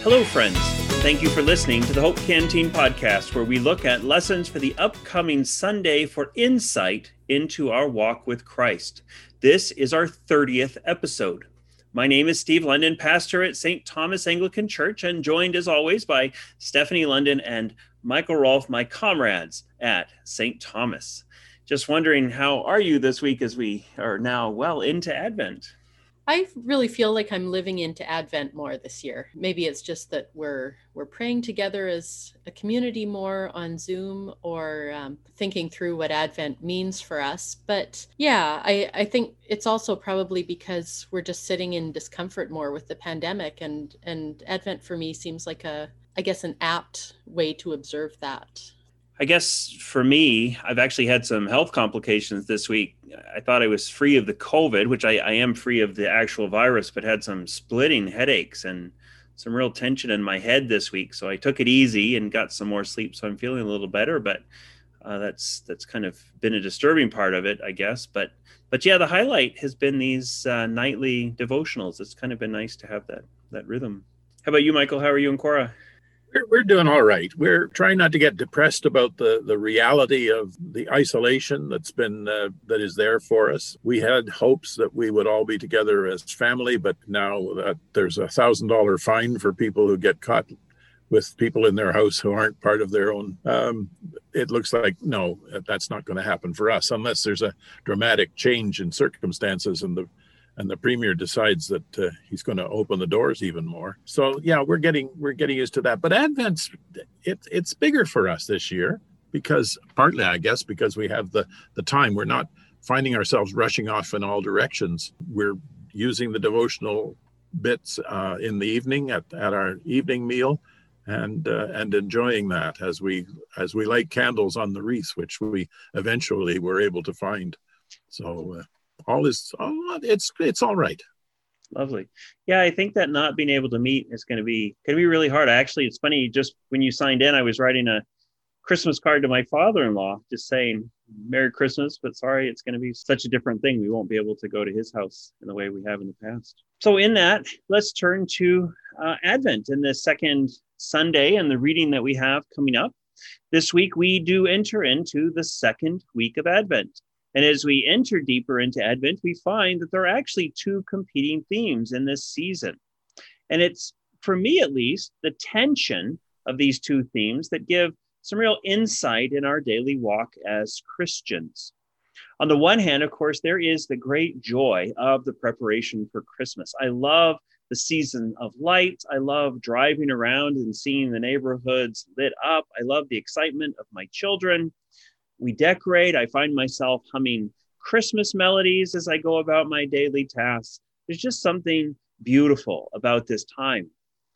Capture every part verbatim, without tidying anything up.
Hello, friends. Thank you for listening to the Hope Canteen podcast, where we look at lessons for the upcoming Sunday for insight into our walk with Christ. This is our thirtieth episode. My name is Steve London, pastor at Saint Thomas Anglican Church, and joined as always by Stephanie London and Michael Rolfe, my comrades at Saint Thomas. Just wondering, how are you this week as we are now well into Advent? I really feel like I'm living into Advent more this year. Maybe it's just that we're we're praying together as a community more on Zoom, or um, thinking through what Advent means for us. But yeah, I, I think it's also probably because we're just sitting in discomfort more with the pandemic, and, and Advent for me seems like a, I guess, an apt way to observe that. I guess for me, I've actually had some health complications this week. I thought I was free of the COVID, which I, I am free of the actual virus, but had some splitting headaches and some real tension in my head this week. So I took it easy and got some more sleep. So I'm feeling a little better, but uh, that's that's kind of been a disturbing part of it, I guess. But but yeah, the highlight has been these uh, nightly devotionals. It's kind of been nice to have that that rhythm. How about you, Michael? How are you and Cora? We're, we're doing all right. We're trying not to get depressed about the, the reality of the isolation that's been uh, that is there for us. We had hopes that we would all be together as family, but now that there's a thousand dollar fine for people who get caught with people in their house who aren't part of their own, um, it looks like, no, that's not going to happen for us unless there's a dramatic change in circumstances and the and the premier decides that uh, he's going to open the doors even more. So yeah, we're getting we're getting used to that. But Advent's it's it's bigger for us this year because partly, I guess, because we have the the time. We're not finding ourselves rushing off in all directions. We're using the devotional bits uh, in the evening at, at our evening meal, and uh, and enjoying that as we as we light candles on the wreath, which we eventually were able to find. So. Uh, All is, oh, it's it's all right. Lovely. Yeah, I think that not being able to meet is going to be going to be really hard. Actually, it's funny. Just when you signed in, I was writing a Christmas card to my father-in-law, just saying Merry Christmas, but sorry, it's going to be such a different thing. We won't be able to go to his house in the way we have in the past. So, in that, let's turn to uh, Advent and the second Sunday and the reading that we have coming up this week. We do enter into the second week of Advent. And as we enter deeper into Advent, we find that there are actually two competing themes in this season. And it's, for me at least, the tension of these two themes that give some real insight in our daily walk as Christians. On the one hand, of course, there is the great joy of the preparation for Christmas. I love the season of light. I love driving around and seeing the neighborhoods lit up. I love the excitement of my children. We decorate. I find myself humming Christmas melodies as I go about my daily tasks. There's just something beautiful about this time.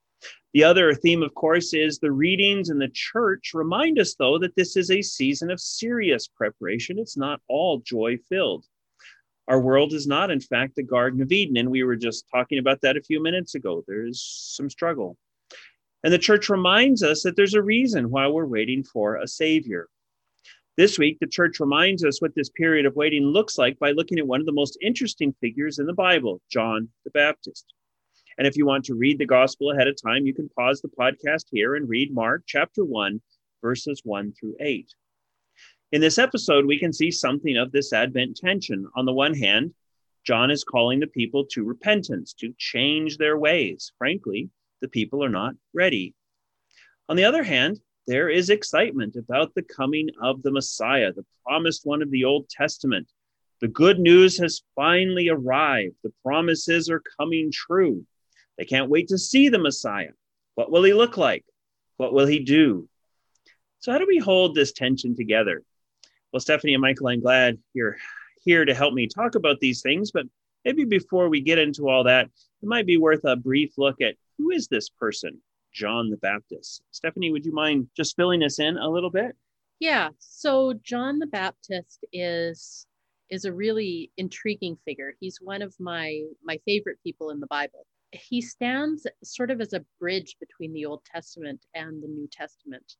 The other theme, of course, is the readings in the church remind us, though, that this is a season of serious preparation. It's not all joy-filled. Our world is not, in fact, the Garden of Eden, and we were just talking about that a few minutes ago. There's some struggle. And the church reminds us that there's a reason why we're waiting for a Savior. This week, the church reminds us what this period of waiting looks like by looking at one of the most interesting figures in the Bible, John the Baptist. And if you want to read the gospel ahead of time, you can pause the podcast here and read Mark chapter one, verses one through eight. In this episode, we can see something of this Advent tension. On the one hand, John is calling the people to repentance, to change their ways. Frankly, the people are not ready. On the other hand, there is excitement about the coming of the Messiah, the promised one of the Old Testament. The good news has finally arrived. The promises are coming true. They can't wait to see the Messiah. What will he look like? What will he do? So how do we hold this tension together? Well, Stephanie and Michael, I'm glad you're here to help me talk about these things, but maybe before we get into all that, it might be worth a brief look at who is this person? John the Baptist. Stephanie, would you mind just filling us in a little bit? Yeah, so John the Baptist is is a really intriguing figure. He's one of my my favorite people in the Bible. He stands sort of as a bridge between the Old Testament and the New Testament.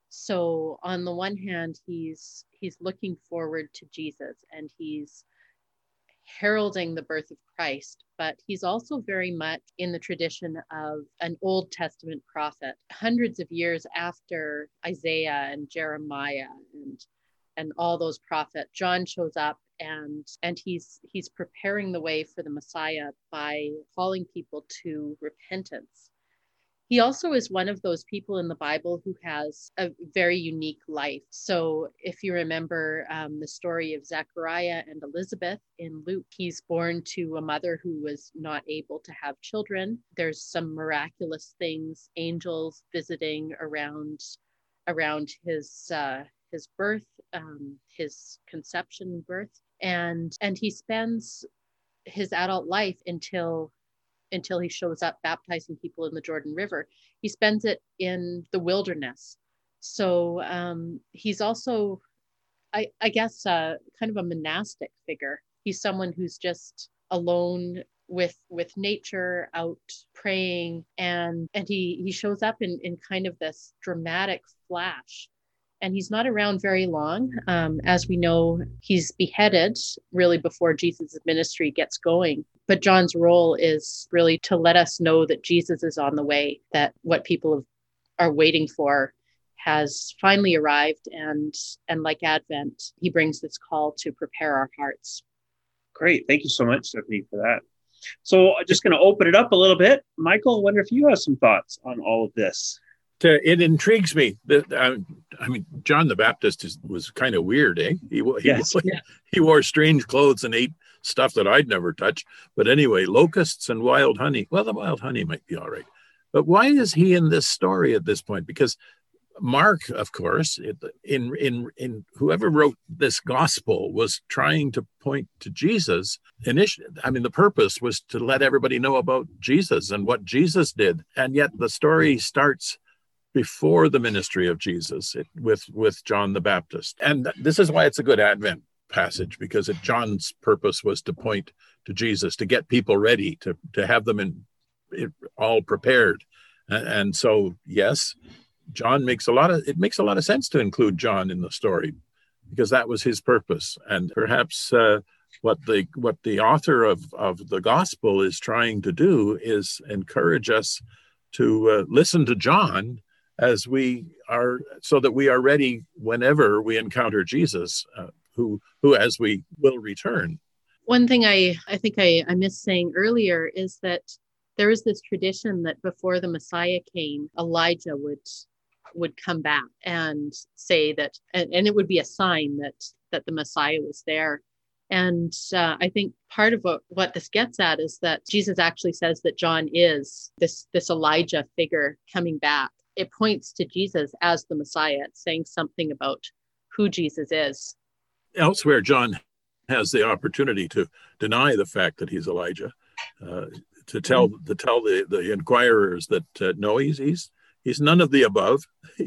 So on the one hand, he's he's looking forward to Jesus, and he's heralding the birth of Christ, but he's also very much in the tradition of an Old Testament prophet, hundreds of years after Isaiah and Jeremiah and and all those prophets. John shows up and and he's he's preparing the way for the Messiah by calling people to repentance. He also is one of those people in the Bible who has a very unique life. So if you remember um, the story of Zechariah and Elizabeth in Luke, he's born to a mother who was not able to have children. There's some miraculous things, angels visiting around around his uh, his birth, um, his conception and birth, and and he spends his adult life until until he shows up baptizing people in the Jordan River. He spends it in the wilderness. So um, he's also, I, I guess, uh, kind of a monastic figure. He's someone who's just alone with with nature, out praying, and and he he shows up in in kind of this dramatic flash. And he's not around very long. Um, as we know, he's beheaded really before Jesus' ministry gets going. But John's role is really to let us know that Jesus is on the way, that what people have, are waiting for has finally arrived. And, and like Advent, he brings this call to prepare our hearts. Great. Thank you so much, Stephanie, for that. So I'm just going to open it up a little bit. Michael, I wonder if you have some thoughts on all of this. It intrigues me that uh, I mean, John the Baptist is, was kind of weird, eh? He he, yes. he, he wore strange clothes and ate stuff that I'd never touched. But anyway, locusts and wild honey. Well, the wild honey might be all right. But why is he in this story at this point? Because Mark, of course, in in in whoever wrote this gospel was trying to point to Jesus. Initially, I mean, the purpose was to let everybody know about Jesus and what Jesus did, and yet the story starts before the ministry of Jesus it, with, with John the Baptist. And this is why it's a good Advent passage, because it, John's purpose was to point to Jesus, to get people ready, to, to have them in, it, all prepared. And, and so, yes, John makes a lot of, it makes a lot of sense to include John in the story, because that was his purpose. And perhaps uh, what the what the author of, of the gospel is trying to do is encourage us to uh, listen to John as we are, so that we are ready whenever we encounter Jesus, uh, who, who, as we will return. One thing I, I think I, I missed saying earlier is that there is this tradition that before the Messiah came, Elijah would would come back and say that, and, and it would be a sign that that the Messiah was there. And uh, I think part of what, what this gets at is that Jesus actually says that John is this, this Elijah figure coming back. It points to Jesus as the Messiah. It's saying something about who Jesus is. Elsewhere, John has the opportunity to deny the fact that he's Elijah, uh, to tell mm-hmm. to tell the, the inquirers that uh, no, he's he's he's none of the above.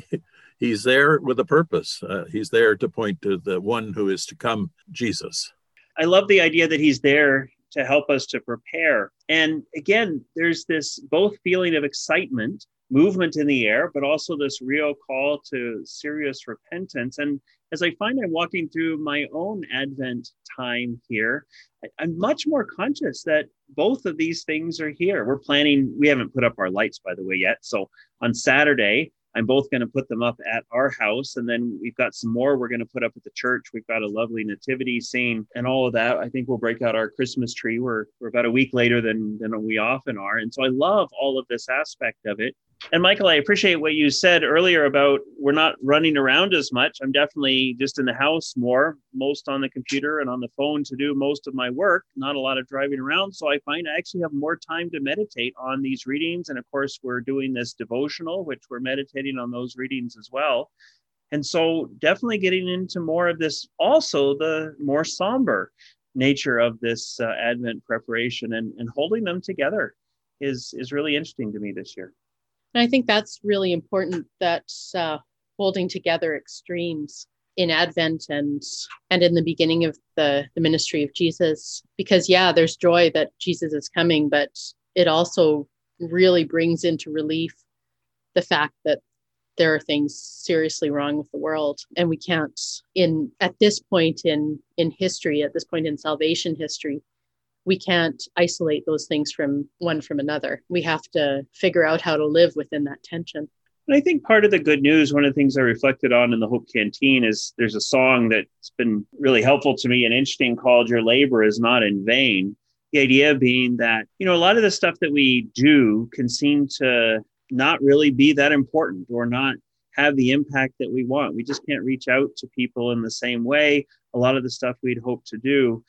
He's there with a purpose. Uh, he's there to point to the one who is to come, Jesus. I love the idea that he's there to help us to prepare. And again, there's this both feeling of excitement, movement in the air, but also this real call to serious repentance. And as I find I'm walking through my own Advent time here, I'm much more conscious that both of these things are here. We're planning, we haven't put up our lights, by the way, yet. So on Saturday, I'm both going to put them up at our house. And then we've got some more we're going to put up at the church. We've got a lovely nativity scene and all of that. I think we'll break out our Christmas tree. We're, we're about a week later than, than we often are. And so I love all of this aspect of it. And Michael, I appreciate what you said earlier about we're not running around as much. I'm definitely just in the house more, most on the computer and on the phone to do most of my work, not a lot of driving around. So I find I actually have more time to meditate on these readings. And of course, we're doing this devotional, which we're meditating on those readings as well. And so definitely getting into more of this, also the more somber nature of this uh, Advent preparation and, and holding them together is, is really interesting to me this year. And I think that's really important, that uh, holding together extremes in Advent and and in the beginning of the, the ministry of Jesus. Because, yeah, there's joy that Jesus is coming, but it also really brings into relief the fact that there are things seriously wrong with the world. And we can't, in at this point in, in history, at this point in salvation history, we can't isolate those things from one from another. We have to figure out how to live within that tension. And I think part of the good news, one of the things I reflected on in the Hope Canteen is there's a song that's been really helpful to me and interesting called Your Labor is Not in Vain. The idea being that, you know, a lot of the stuff that we do can seem to not really be that important or not have the impact that we want. We just can't reach out to people in the same way. A lot of the stuff we'd hope to do.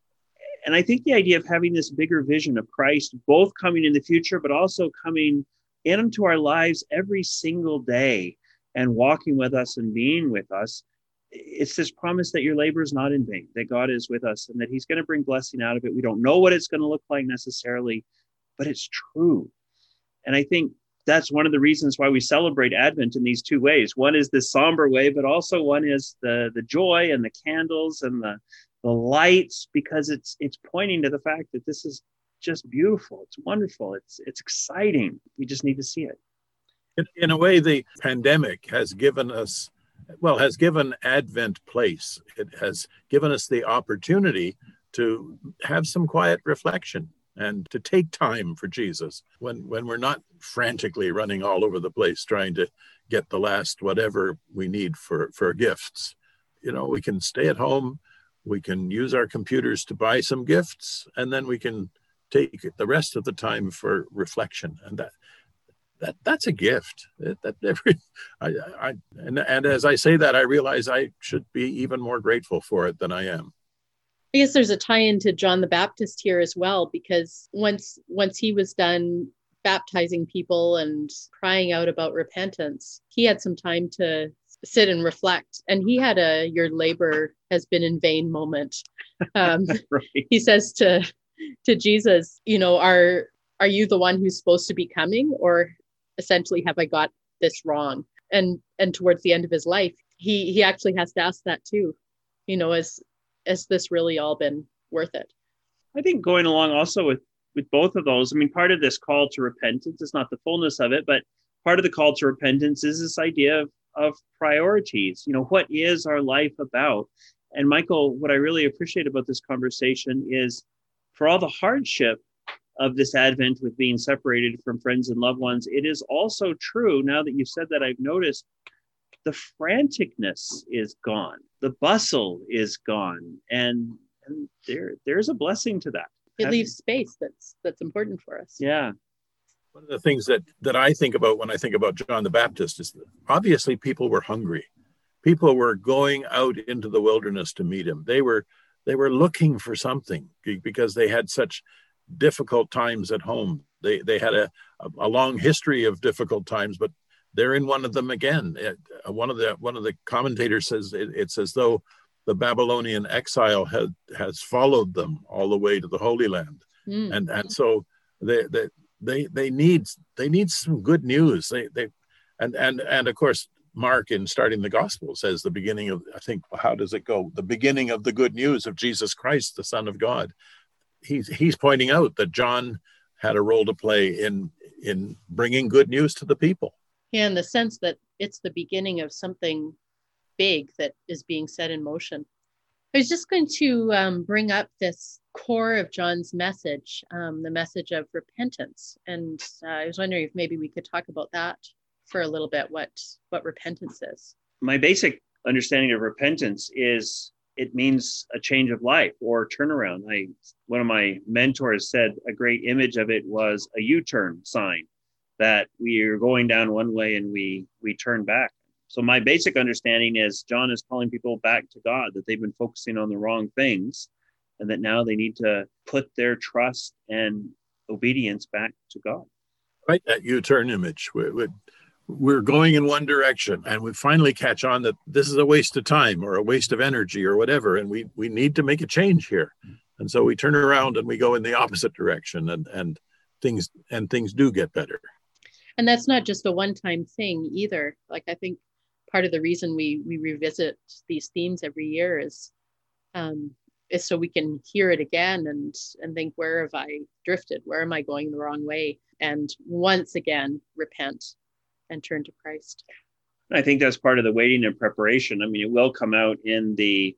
And I think the idea of having this bigger vision of Christ, both coming in the future, but also coming into our lives every single day and walking with us and being with us, it's this promise that your labor is not in vain, that God is with us and that he's going to bring blessing out of it. We don't know what it's going to look like necessarily, but it's true. And I think that's one of the reasons why we celebrate Advent in these two ways. One is the somber way, but also one is the, the joy and the candles and the, the lights, because it's it's pointing to the fact that this is just beautiful. It's wonderful. It's it's exciting. We just need to see it. In, in a way, the pandemic has given us, well, has given Advent place. It has given us the opportunity to have some quiet reflection and to take time for Jesus when, when we're not frantically running all over the place trying to get the last whatever we need for, for gifts. You know, we can stay at home, we can use our computers to buy some gifts, and then we can take the rest of the time for reflection. And that that that's a gift. That, that every, I, I, and, and as I say that, I realize I should be even more grateful for it than I am. I guess there's a tie-in to John the Baptist here as well, because once once he was done baptizing people and crying out about repentance, he had some time to sit and reflect. And he had a "your labor has been in vain" moment. Um, right. He says to to Jesus, you know, are are you the one who's supposed to be coming, or essentially have I got this wrong? And and towards the end of his life, he he actually has to ask that too. You know, as has this really all been worth it? I think going along also with, with both of those, I mean, part of this call to repentance is not the fullness of it, but part of the call to repentance is this idea of, of priorities. You know, what is our life about? And Michael, what I really appreciate about this conversation is for all the hardship of this Advent with being separated from friends and loved ones, it is also true, now that you've said that, I've noticed the franticness is gone. The bustle is gone. And, and there, there's a blessing to that. It Having, leaves space that's that's important for us. Yeah. One of the things that, that I think about when I think about John the Baptist is that obviously people were hungry. People were going out into the wilderness to meet him. They were they were looking for something because they had such difficult times at home. They they had a, a long history of difficult times, but they're in one of them again. It, uh, one of the one of the commentators says it, it's as though the Babylonian exile had has followed them all the way to the Holy Land, mm. and and so they they they they need they need some good news. They they and and and of course Mark, in starting the gospel, says the beginning of, I think, how does it go? The beginning of the good news of Jesus Christ, the Son of God. He's he's pointing out that John had a role to play in in bringing good news to the people. Yeah, in the sense that it's the beginning of something big that is being set in motion. I was just going to um, bring up this core of John's message, um, the message of repentance. And uh, I was wondering if maybe we could talk about that for a little bit, what, what repentance is. My basic understanding of repentance is it means a change of life or turnaround. I, one of my mentors said a great image of it was a U-turn sign, that we are going down one way and we we turn back. So my basic understanding is John is calling people back to God, that they've been focusing on the wrong things and that now they need to put their trust and obedience back to God. Right, that U-turn image. We're, we're going in one direction and we finally catch on that this is a waste of time or a waste of energy or whatever, and we we need to make a change here. And so we turn around and we go in the opposite direction, and and things and things do get better. And that's not just a one-time thing either. Like, I think part of the reason we we revisit these themes every year is um, is so we can hear it again and and think, where have I drifted? Where am I going the wrong way? And once again, repent and turn to Christ. I think that's part of the waiting and preparation. I mean, it will come out in the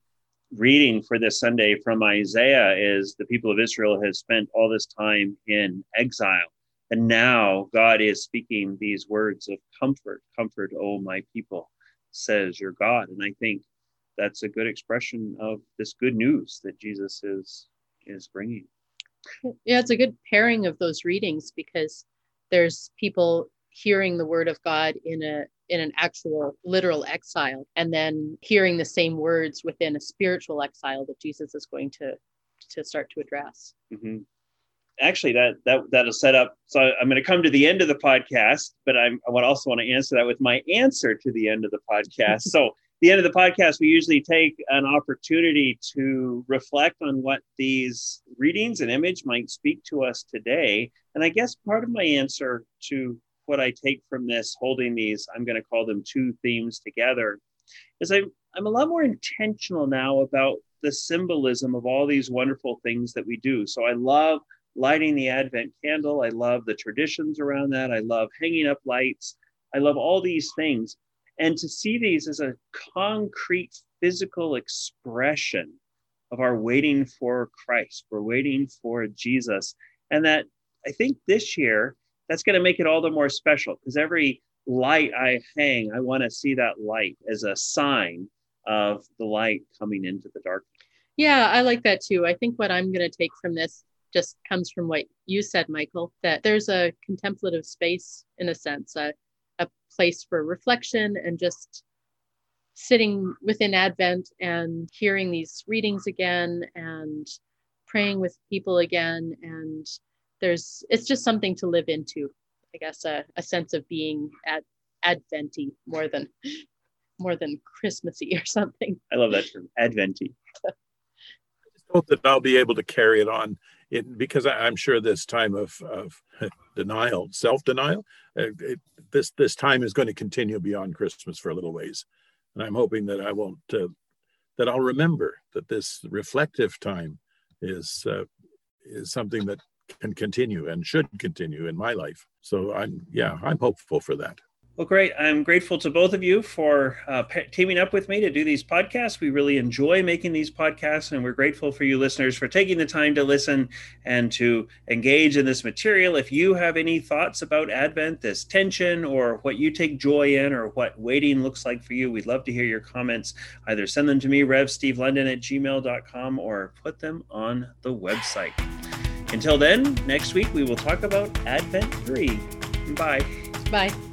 reading for this Sunday from Isaiah is the people of Israel has spent all this time in exile. And now God is speaking these words of comfort. Comfort, oh my people, says your God. And I think that's a good expression of this good news that Jesus is, is bringing. Yeah, it's a good pairing of those readings because there's people hearing the word of God in a in an actual literal exile, and then hearing the same words within a spiritual exile that Jesus is going to to start to address. Mm-hmm. Actually, that that that'll set up. So I'm going to come to the end of the podcast, but I'm, I would also want to answer that with my answer to the end of the podcast. So the end of the podcast, we usually take an opportunity to reflect on what these readings and image might speak to us today. And I guess part of my answer to what I take from this, holding these, I'm going to call them two themes together, is I'm, I'm a lot more intentional now about the symbolism of all these wonderful things that we do. So I love lighting the Advent candle. I love the traditions around that. I love hanging up lights. I love all these things. And to see these as a concrete physical expression of our waiting for Christ, we're waiting for Jesus. And that I think this year, that's going to make it all the more special because every light I hang, I want to see that light as a sign of the light coming into the darkness. Yeah, I like that too. I think what I'm going to take from this just comes from what you said, Michael, that there's a contemplative space, in a sense, a, a place for reflection and just sitting within Advent and hearing these readings again and praying with people again. And there's, it's just something to live into, I guess, a, a sense of being at Adventy more than, more than Christmassy or something. I love that term, Adventy. I just hope that I'll be able to carry it on it, because I, I'm sure this time of, of denial, self-denial, uh, it, this, this time is going to continue beyond Christmas for a little ways. And I'm hoping that I won't, uh, that I'll remember that this reflective time is, uh, is something that can continue and should continue in my life. So I'm, yeah, I'm hopeful for that. Well, great. I'm grateful to both of you for uh, pe- teaming up with me to do these podcasts. We really enjoy making these podcasts, and we're grateful for you listeners for taking the time to listen and to engage in this material. If you have any thoughts about Advent, this tension, or what you take joy in, or what waiting looks like for you, we'd love to hear your comments. Either send them to me, rev steve london at gmail dot com, or put them on the website. Until then, next week we will talk about Advent three. Bye. Bye.